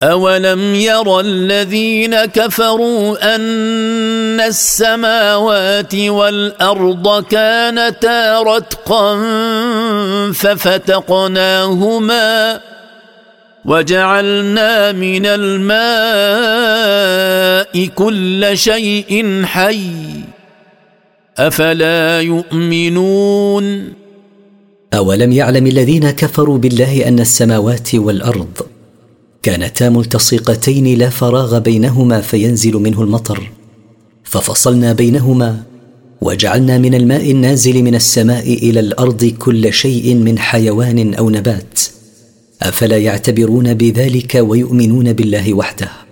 أولم ير الذين كفروا أن السماوات والأرض كانتا رتقا ففتقناهما وجعلنا من الماء كل شيء حي أفلا يؤمنون أولم يعلم الذين كفروا بالله أن السماوات والأرض كانتا ملتصقتين لا فراغ بينهما فينزل منه المطر ففصلنا بينهما وجعلنا من الماء النازل من السماء إلى الأرض كل شيء من حيوان أو نبات أفلا يعتبرون بذلك ويؤمنون بالله وحده